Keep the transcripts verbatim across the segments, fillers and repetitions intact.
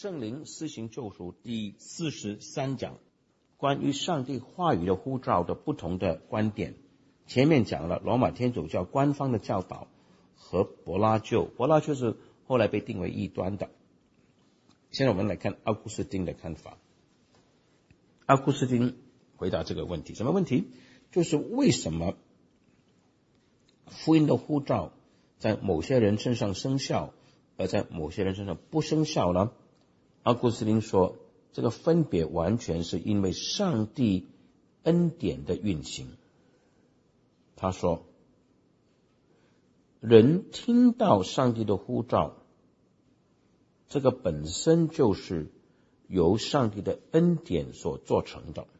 圣灵施行救赎第四十三讲，关于上帝话语的呼召的不同的观点。前面讲了罗马天主教官方的教导和柏拉修，柏拉修是后来被定为异端的。现在我们来看奥古斯丁的看法。奥古斯丁回答这个问题，什么问题？就是为什么福音的呼召在某些人身上生效，而在某些人身上不生效呢？奥古斯丁说，这个分别完全是因为上帝恩典的运行。他说，人听到上帝的呼召，这个本身就是由上帝的恩典所做成的。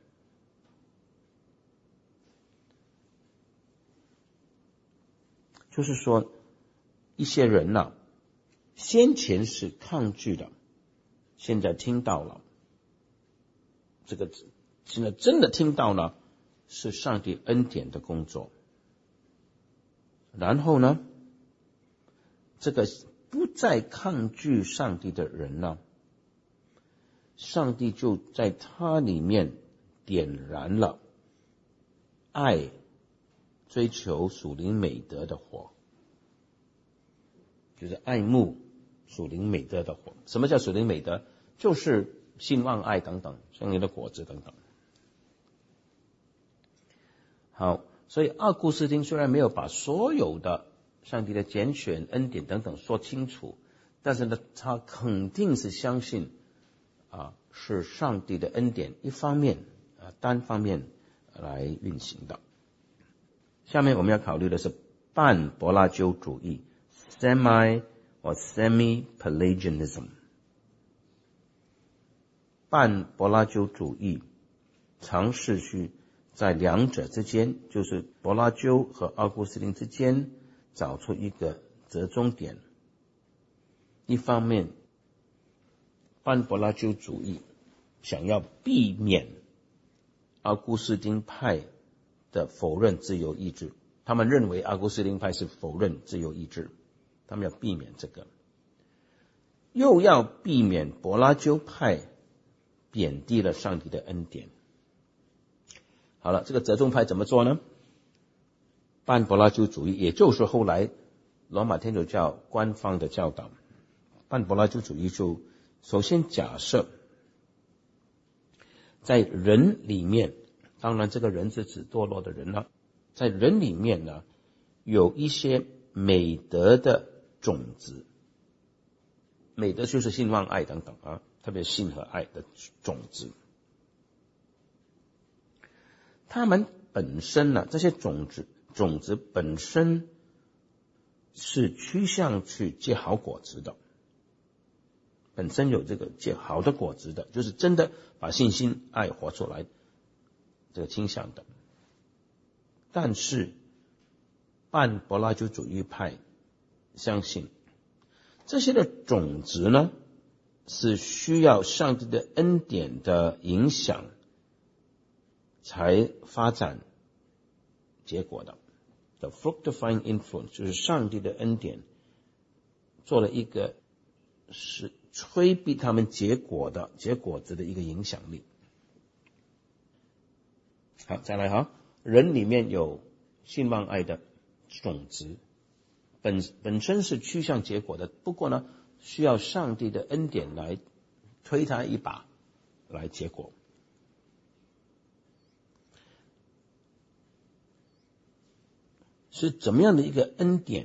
就是说，一些人啊，先前是抗拒的，现在听到了，这个现在真的听到了，是上帝恩典的工作。然后呢，这个不再抗拒上帝的人呢，上帝就在他里面点燃了爱、追求属灵美德的火，就是爱慕属灵美德的火。什么叫属灵美德？就是信望爱等等，圣灵的果子等等。好，所以奥古斯丁虽然没有把所有的上帝的拣选、恩典等等说清楚，但是呢，他肯定是相信啊，是上帝的恩典一方面啊单方面来运行的。下面我们要考虑的是半柏拉修主义 （semi or semi-Pelagianism）。半柏拉修主义尝试去在两者之间，就是柏拉修和奥古斯丁之间找出一个折中点。一方面，半柏拉修主义想要避免奥古斯丁派的否认自由意志，他们认为奥古斯丁派是否认自由意志，他们要避免这个，又要避免柏拉修派贬低了上帝的恩典。好了，这个折中派怎么做呢？半柏拉修主义，也就是后来罗马天主教官方的教导。半柏拉修主义就首先假设，在人里面，当然这个人是指堕落的人了，在人里面呢，有一些美德的种子，美德就是信望爱等等啊，特别信和爱的种子。他们本身呢，这些种子种子本身是趋向去结好果子的，本身有这个结好的果子的，就是真的把信心爱活出来这个倾向的。但是半柏拉修主义派相信这些的种子呢，是需要上帝的恩典的影响才发展结果的。The fructifying influence 就是上帝的恩典做了一个是催逼他们结果的结果子的一个影响力。好，再来哈，人里面有信望爱的种子，本本身是趋向结果的，不过呢，需要上帝的恩典来推他一把来结果。是怎么样的一个恩典？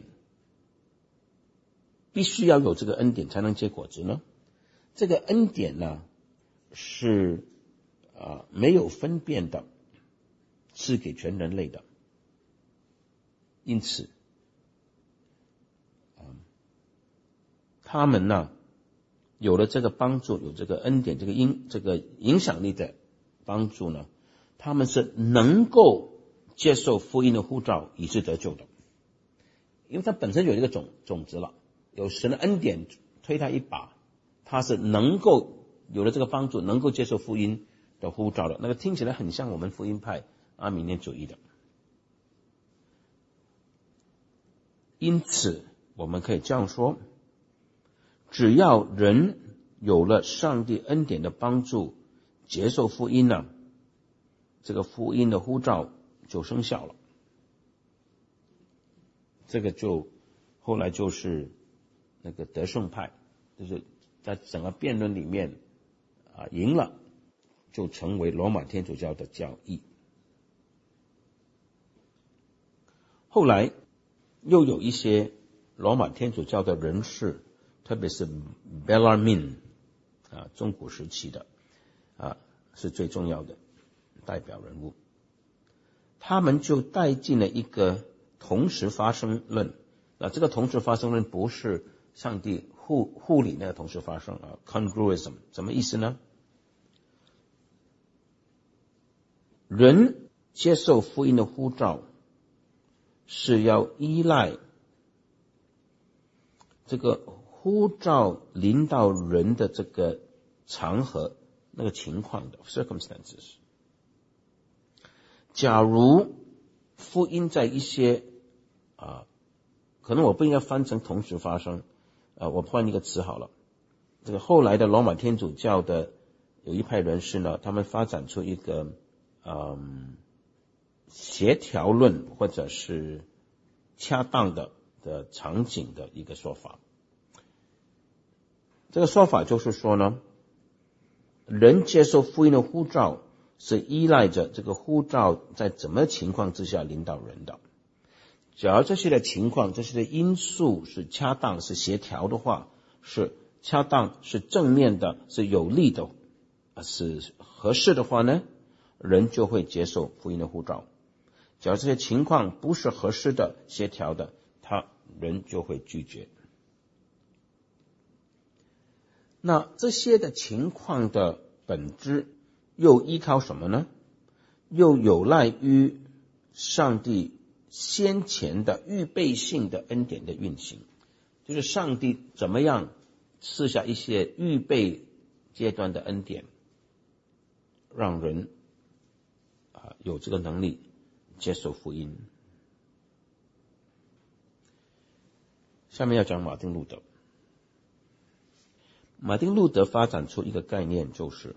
必须要有这个恩典才能结果子呢？这个恩典呢，是啊没有分辨的，是给全人类的。因此，嗯，他们呢有了这个帮助，有这个恩典，这个影这个影响力的帮助呢，他们是能够接受福音的呼召，以致得救的，因为他本身有一个种种子了，有神的恩典推他一把，他是能够有了这个帮助，能够接受福音的呼召的。那个听起来很像我们福音派阿米念主义的。因此，我们可以这样说：只要人有了上帝恩典的帮助，接受福音呢，这个福音的呼召就生效了。这个就后来就是那个得胜派，就是在整个辩论里面啊赢了，就成为罗马天主教的教义。后来又有一些罗马天主教的人士，特别是 Bellarmine 啊，中古时期的啊是最重要的代表人物，他们就带进了一个同时发生论。那这个同时发生论不是上帝护护理那个同时发生啊 congruism 什么意思呢？人接受福音的呼召是要依赖这个呼召临到人的这个场合那个情况的 circumstances。 假如福音在一些啊，可能我不应该翻成同时发生啊，我换一个词好了。这个后来的罗马天主教的有一派人士呢，他们发展出一个嗯协调论或者是恰当的的场景的一个说法。这个说法就是说呢，人接受福音的呼召是依赖着这个呼召在怎么情况之下领导人的。假如这些的情况，这些的因素是恰当是协调的话，是恰当是正面的是有利的是合适的话呢，人就会接受福音的呼召。假如这些情况不是合适的协调的，他人就会拒绝。那这些的情况的本质又依靠什么呢？又有赖于上帝先前的预备性的恩典的运行，就是上帝怎么样赐下一些预备阶段的恩典，让人啊有这个能力接受福音。下面要讲马丁路德。马丁路德发展出一个概念，就是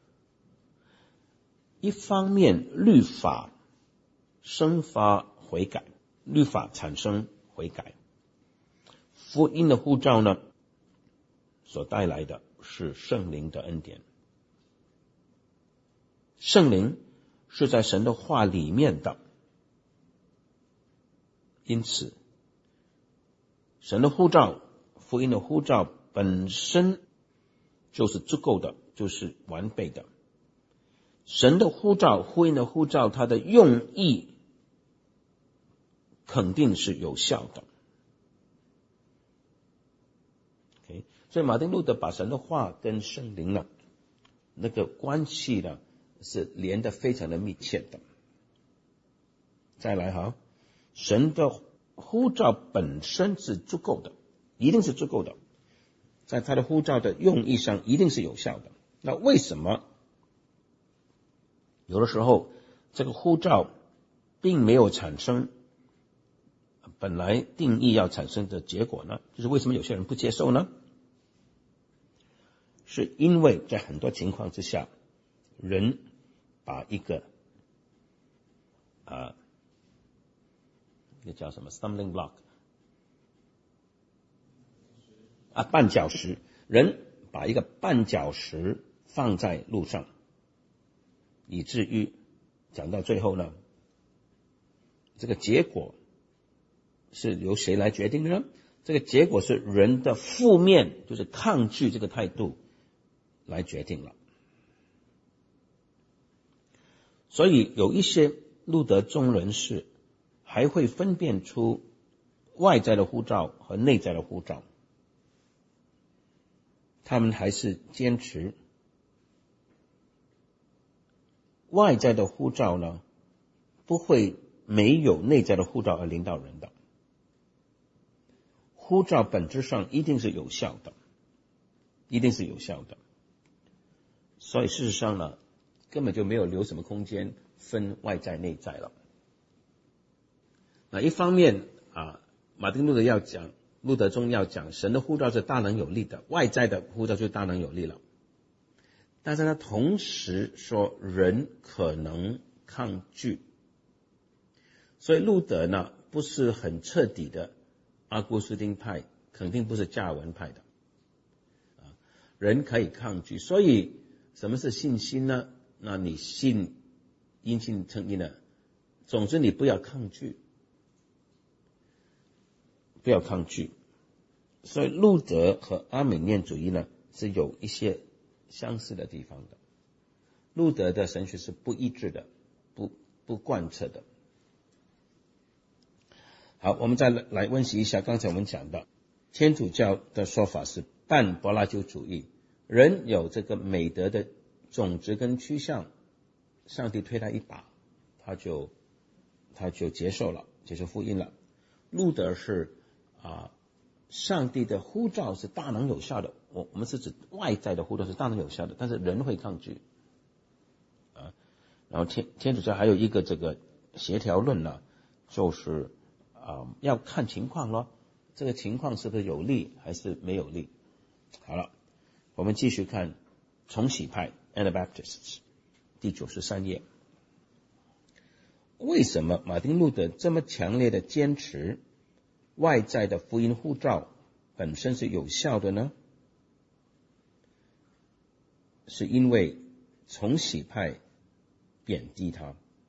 一方面律法生发悔改，律法产生悔改，福音的呼召呢所带来的是圣灵的恩典。圣灵是在神的话里面的，因此神的呼召，福音的呼召本身就是足够的，就是完备的。神的呼召，福音的呼召，它的用意肯定是有效的。Okay? 所以马丁路德把神的话跟圣灵呢那个关系呢是连得非常的密切的。再来哈，神的呼召本身是足够的，一定是足够的，在他的呼召的用意上一定是有效的。那为什么有的时候这个呼召并没有产生本来定义要产生的结果呢？就是为什么有些人不接受呢？是因为在很多情况之下，人把一个啊，那叫什么 stumbling block 啊，绊脚石，人把一个绊脚石放在路上，以至于讲到最后呢，这个结果是由谁来决定的呢？这个结果是人的负面，就是抗拒这个态度来决定了。所以有一些路德宗人士还会分辨出外在的呼召和内在的呼召，他们还是坚持外在的呼召呢不会没有内在的呼召而领导人的，呼召本质上一定是有效的，一定是有效的。所以事实上呢，根本就没有留什么空间分外在内在了。那一方面啊，马丁路德要讲路德宗要讲神的呼召是大能有力的，外在的呼召就大能有力了。但是呢，同时说人可能抗拒，所以路德呢不是很彻底的阿古斯丁派，肯定不是加尔文派的。啊，人可以抗拒，所以什么是信心呢？那你信因信称义呢？总之你不要抗拒，不要抗拒。所以路德和阿美念主义呢是有一些相似的地方的。路德的神学是不一致的，不不贯彻的。好，我们再来温习一下刚才我们讲的天主教的说法是半柏拉修主义，人有这个美德的种子跟趋向，上帝推他一把，他就他就接受了，接受福音了。路德是啊，上帝的呼召是大能有效的，我我们是指外在的呼召是大能有效的，但是人会抗拒啊。然后天天主教还有一个这个协调论呢，就是啊要看情况咯，这个情况是不是有利还是没有利。好了，我们继续看重洗派 Anabaptists 第九十三页。为什么马丁路德这么强烈的坚持外在的福音呼召本身是有效的呢？是因为重洗派贬低他。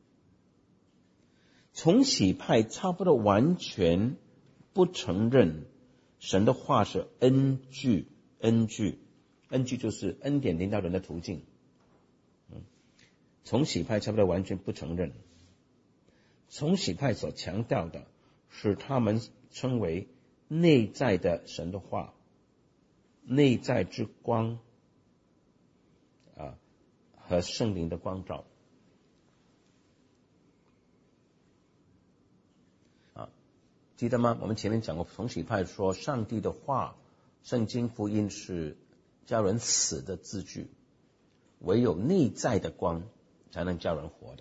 重洗派差不多完全不承认神的话是恩具，恩具，恩具就是恩典领导人的途径。嗯，重洗派差不多完全不承认。重洗派所强调的是他们称为内在的神的话，内在之光啊和圣灵的光照啊，记得吗？我们前面讲过，重洗派说上帝的话，圣经福音是叫人死的字句，唯有内在的光才能叫人活的。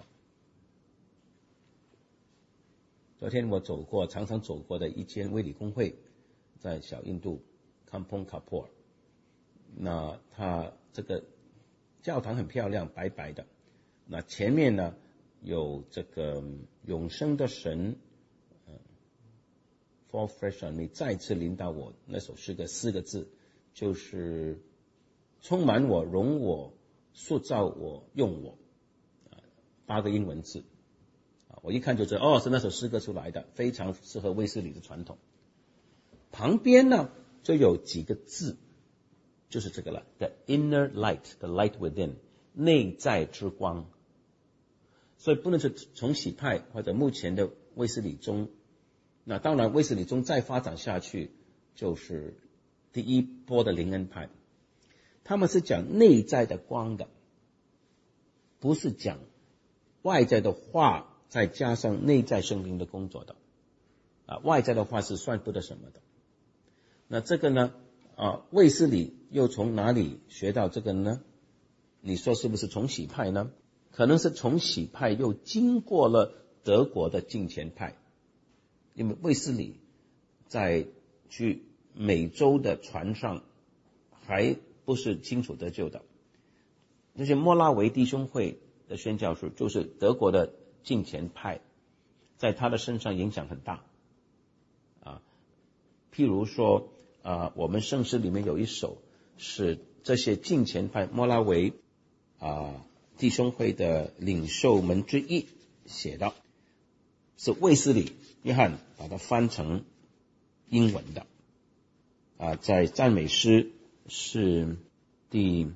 昨天我走过，常常走过的一间卫理公会，在小印度 Kampong Kapor。那它这个教堂很漂亮，白白的。那前面呢有这个永生的神，呃 ，Fall fresh on me， 再次领导我。那首诗歌四个字，就是充满我、容我、塑造我、用我，啊，八个英文字。我一看就知道，哦，是那首诗歌出来的，非常适合卫斯理的传统。旁边呢就有几个字，就是这个了 ，the inner light， the light within， 内在之光。所以不能是重洗派或者目前的卫斯理宗，那当然卫斯理宗再发展下去，就是第一波的灵恩派，他们是讲内在的光的，不是讲外在的话。再加上内在圣灵的工作的，啊，外在的话是算不得什么的。那这个呢，啊，卫斯理又从哪里学到这个呢？你说是不是重洗派呢？可能是重洗派又经过了德国的敬虔派，因为卫斯理在去美洲的船上还不是清楚得救的。那些莫拉维弟兄会的宣教士就是德国的敬虔派，在他的身上影响很大啊。譬如说啊，我们圣诗里面有一首是这些敬虔派莫拉维啊弟兄会的领袖们之一写的，是卫斯理约翰把它翻成英文的啊，在赞美诗是第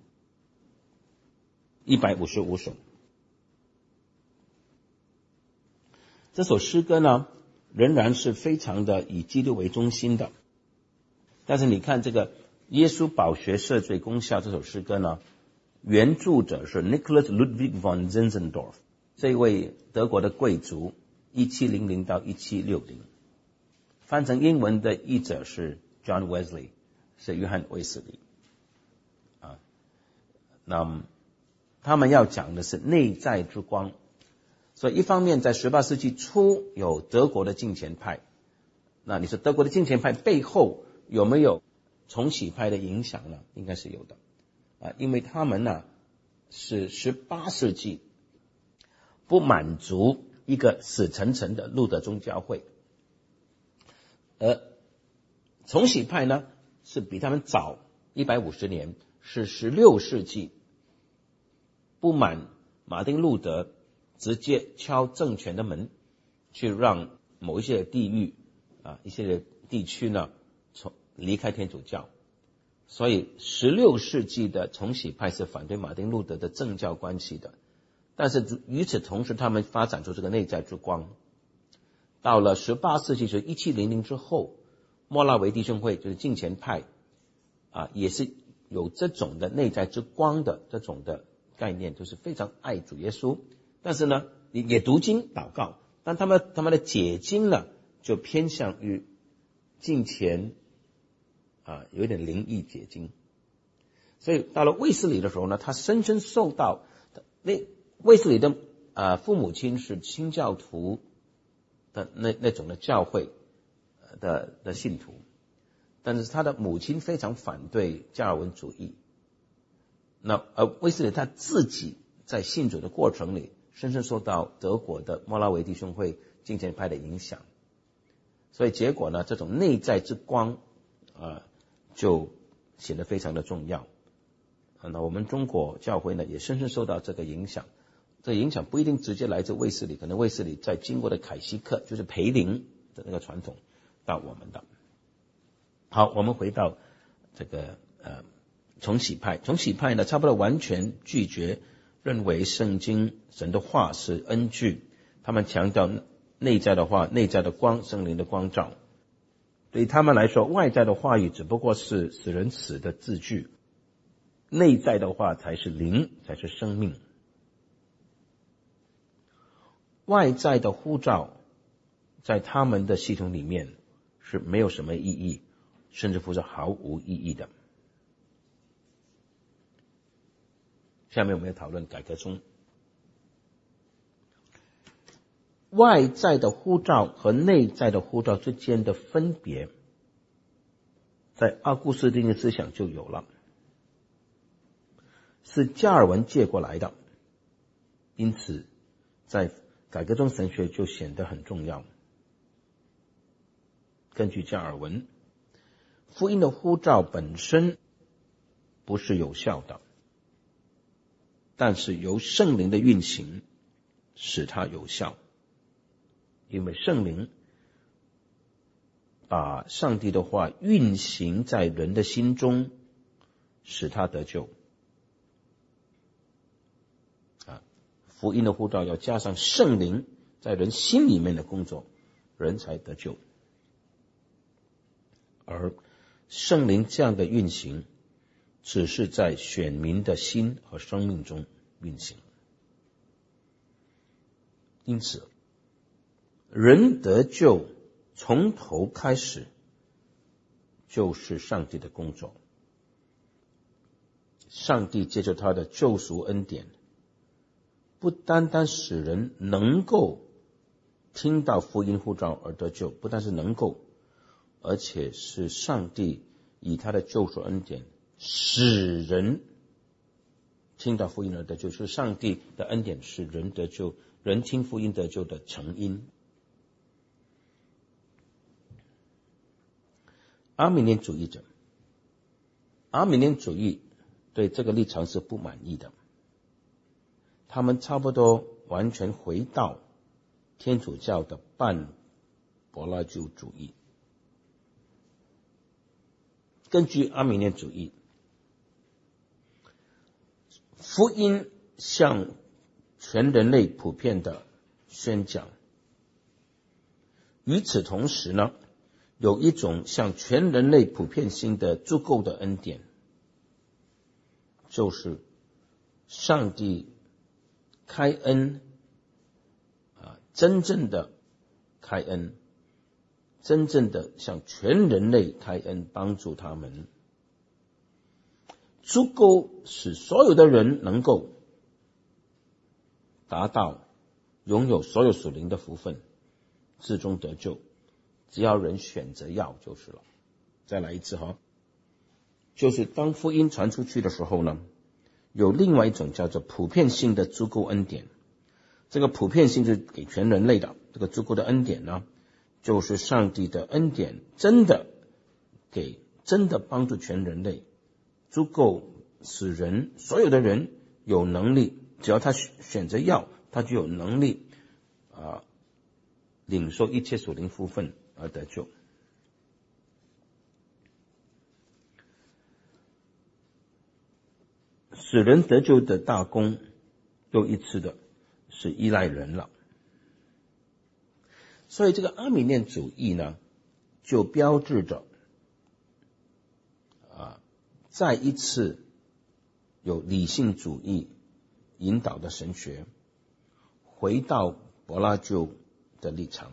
一百五十五首。这首诗歌呢，仍然是非常的以基督为中心的。但是你看这个耶稣宝血赦罪功效这首诗歌呢，原著者是 Nicholas Ludwig von Zinzendorf， 这位德国的贵族，一七零零到一七六零。翻成英文的译者是 John Wesley， 是约翰卫斯理。啊，那他们要讲的是内在之光。所以一方面在十八世纪初有德国的敬虔派， 那你说德国的敬虔派背后有没有重启派的影响呢？应该是有的啊，因为他们呢是十八世纪不满足一个死沉沉的路德宗教会，而重启派呢是比他们早一百五十年，是十六世纪不满马丁路德直接敲政权的门，去让某一些地域啊一些地区呢从离开天主教，所以十六世纪的重启派是反对马丁路德的政教关系的。但是与此同时，他们发展出这个内在之光。到了十八世纪，就是一七零零之后，莫拉维弟兄会就是敬虔派啊，也是有这种的内在之光的这种的概念，就是非常爱主耶稣，但是呢也读经祷告，但他们他们的解经呢就偏向于敬虔啊，有点灵异解经。所以到了卫斯理的时候呢，他深深受到那卫斯理的呃父母亲是清教徒的那那种的教会的的信徒，但是他的母亲非常反对加尔文主义。那而卫斯理他自己在信主的过程里，深深受到德国的莫拉维弟兄会敬虔派的影响，所以结果呢，这种内在之光啊、呃、就显得非常的重要。那我们中国教会呢，也深深受到这个影响。这个影响不一定直接来自卫斯理，可能卫斯理在经过的凯西克，就是培灵的那个传统到我们的。好，我们回到这个呃重启派。重启派呢，差不多完全拒绝认为圣经神的话是恩句，他们强调内在的话，内在的光，圣灵的光照。对他们来说，外在的话语只不过是使人死的字句，内在的话才是灵，才是生命。外在的呼召在他们的系统里面是没有什么意义，甚至乎是毫无意义的。下面我们要讨论改革宗。外在的呼召和内在的呼召之间的分别，在奥古斯丁的思想就有了，是加尔文借过来的，因此在改革宗神学就显得很重要。根据加尔文，福音的呼召本身不是有效的，但是由圣灵的运行使它有效，因为圣灵把上帝的话运行在人的心中，使他得救。福音的呼召要加上圣灵在人心里面的工作，人才得救。而圣灵这样的运行只是在选民的心和生命中运行。因此人得救从头开始就是上帝的工作，上帝借着他的救赎恩典，不单单使人能够听到福音呼召而得救，不但是能够，而且是上帝以他的救赎恩典使人听到福音而得救，是上帝的恩典使人得救，人听福音得救的成因。阿米念主义者，阿米念主义对这个立场是不满意的，他们差不多完全回到天主教的半柏拉修主义。根据阿米念主义，福音向全人类普遍的宣讲，与此同时呢，有一种向全人类普遍性的足够的恩典，就是上帝开恩啊，真正的开恩，真正的向全人类开恩，帮助他们，足够使所有的人能够达到拥有所有属灵的福分，至终得救， 只要人选择要就是了。再来一次哈，就是当福音传出去的时候呢，有另外一种叫做普遍性的足够恩典。这个普遍性是给全人类的，这个足够的恩典呢，就是上帝的恩典真的给真的帮助全人类，足够使人所有的人有能力，只要他选择要，他就有能力啊领受一切属灵福分而得救。使人得救的大功又一次的是依赖人了。所以这个阿米念主义呢，就标志着啊，再一次有理性主义引导的神学回到柏拉修的立场，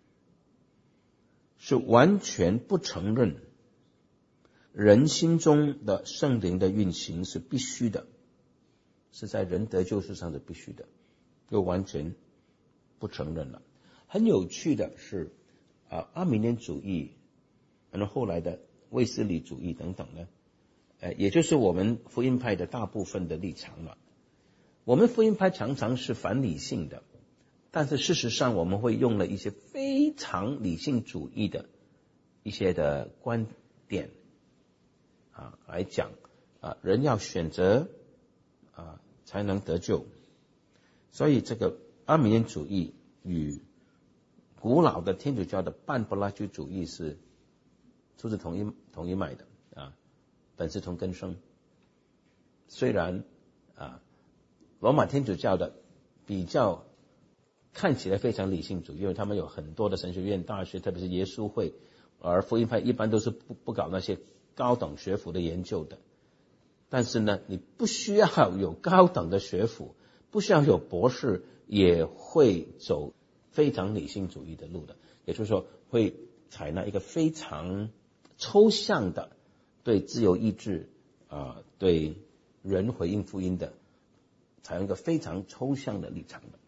是完全不承认人心中的圣灵的运行是必须的，是在人得救事上是必须的，又完全不承认了。很有趣的是啊，阿米念主义，然后后来的卫斯理主义等等呢，呃，也就是我们福音派的大部分的立场了。我们福音派常常是反理性的，但是事实上我们会用了一些非常理性主义的一些的观点啊来讲啊，人要选择啊才能得救。所以这个阿米念主义与古老的天主教的半柏拉修主义是出自同一同一脉的啊，本是同根生。虽然啊，罗马天主教的比较看起来非常理性主义，因为他们有很多的神学院大学，特别是耶稣会，而福音派一般都是不不搞那些高等学府的研究的。但是呢，你不需要有高等的学府，不需要有博士，也会走非常理性主义的路的，也就是说会采纳一个非常抽象的对自由意志啊、呃，对人回应福音的，采用一个非常抽象的立场的。